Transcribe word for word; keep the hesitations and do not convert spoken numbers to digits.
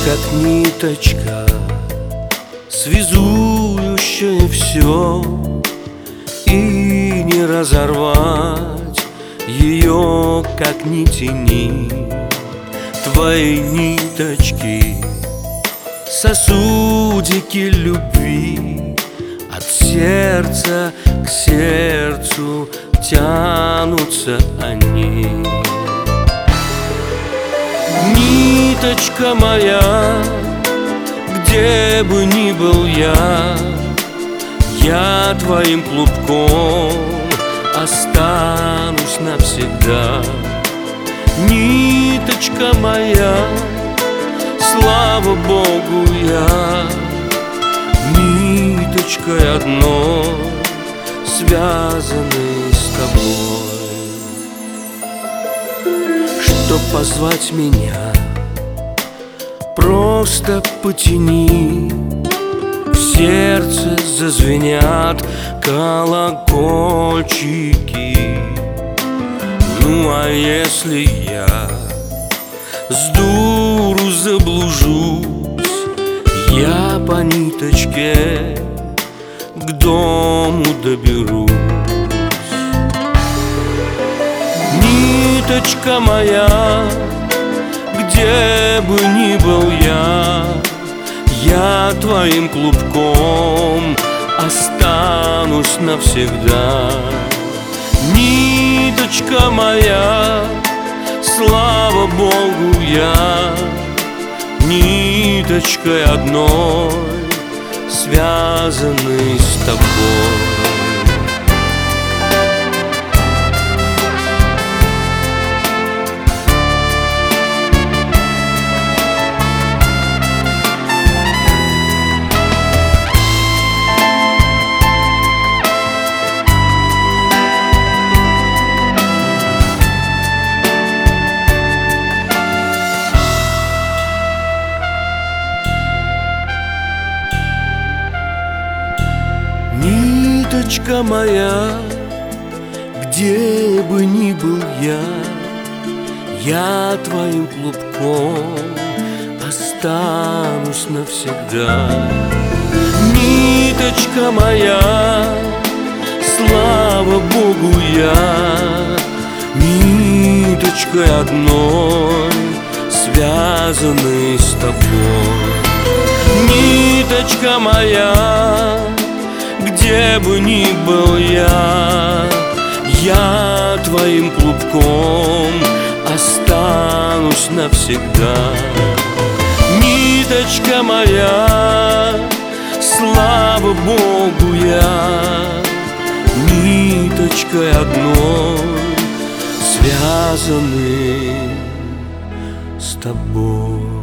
как ниточка, связующая все, и не разорвать ее, как ни тяни. Твои ниточки, сосудики любви, от сердца к сердцу тянутся они. Ниточка моя, где бы ни был я, я твоим клубком останусь навсегда. Ниточка моя, слава Богу, я ниточкой одной связаны с тобой. Чтоб позвать меня, просто потяни, в сердце зазвенят колокольчики. Ну а если я с дуру заблужусь, я по ниточке к дому доберусь. Ниточка моя, где бы ни был я, я твоим клубком останусь навсегда. Ниточка моя, слава Богу, я ниточкой одной связаны с тобой. Ниточка моя, где бы ни был я, я твоим клубком останусь навсегда. Ниточка моя, слава Богу, я ниточкой одной связаны с тобой. Ниточка моя, где бы ни был я, я твоим клубком останусь навсегда. Ниточка моя, слава Богу, я ниточкой одной связаны с тобой.